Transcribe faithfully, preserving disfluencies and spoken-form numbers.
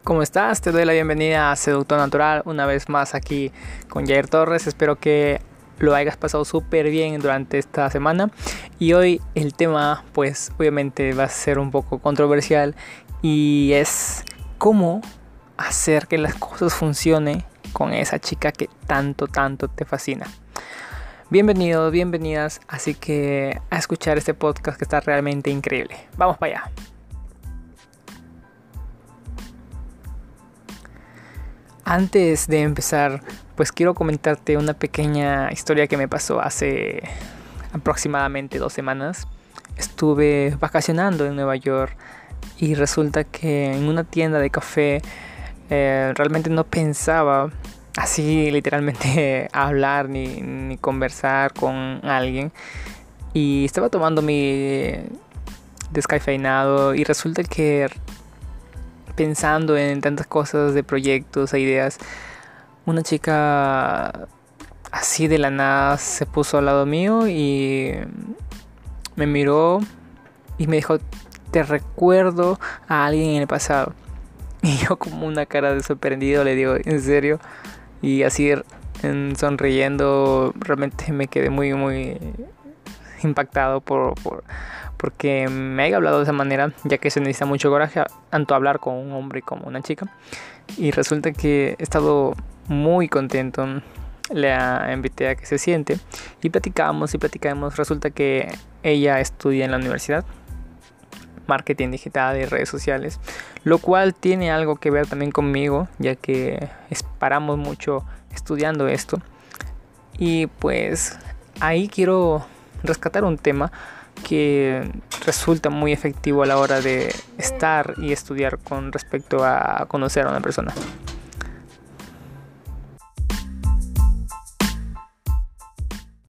¿Cómo estás? Te doy la bienvenida a Seductor Natural una vez más aquí con Jair Torres. Espero que lo hayas pasado súper bien durante esta semana. Y hoy el tema, pues obviamente va a ser un poco controversial y es cómo hacer que las cosas funcionen con esa chica que tanto, tanto te fascina. Bienvenidos, bienvenidas, así que a escuchar este podcast que está realmente increíble. Vamos para allá. Antes de empezar, pues quiero comentarte una pequeña historia que me pasó hace aproximadamente dos semanas. Estuve vacacionando en Nueva York y resulta que en una tienda de café eh, realmente no pensaba así literalmente hablar ni, ni conversar con alguien. Y estaba tomando mi descafeinado y resulta que pensando en tantas cosas de proyectos e ideas, una chica así de la nada se puso al lado mío y me miró y me dijo: te recuerdo a alguien en el pasado. Y yo, como una cara de sorprendido, le digo: ¿en serio? Y así en, sonriendo, realmente me quedé muy muy impactado por, por porque me haya hablado de esa manera, ya que se necesita mucho coraje tanto hablar con un hombre como una chica. Y resulta que he estado muy contento. Le invité a que se siente y platicamos y platicamos. Resulta que ella estudia en la universidad marketing digital y redes sociales, lo cual tiene algo que ver también conmigo, ya que paramos mucho estudiando esto. Y pues ahí quiero rescatar un tema que resulta muy efectivo a la hora de estar y estudiar con respecto a conocer a una persona.